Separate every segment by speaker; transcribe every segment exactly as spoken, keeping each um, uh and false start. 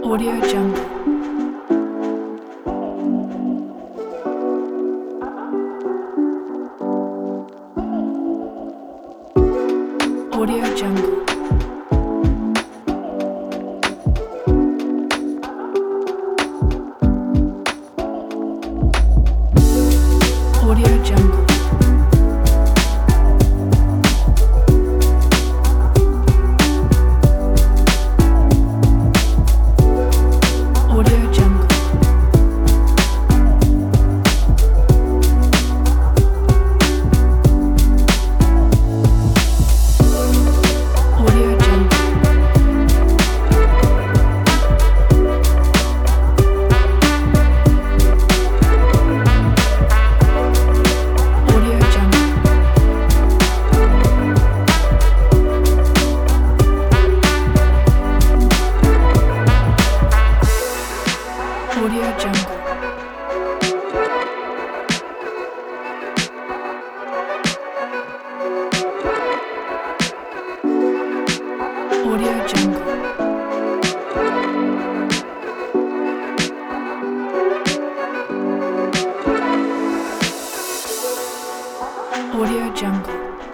Speaker 1: Audio Jungle. Audio Jungle. Audio Jungle. Audio Jungle. Audio Jungle. Audio Jungle. Audio Jungle. Audio Jungle. Audio Jungle.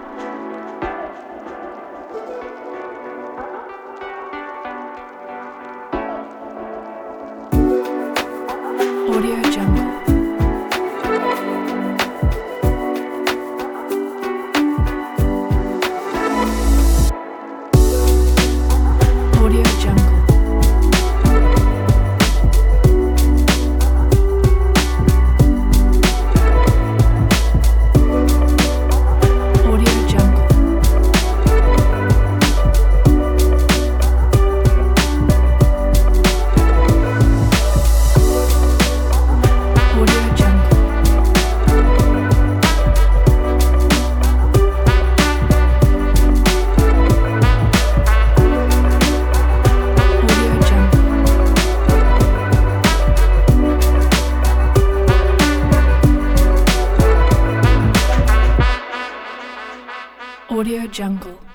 Speaker 1: Audio Jungle. Audio Jungle. Audio Jungle. Audio Jungle. Audio Jungle. Audio Jungle.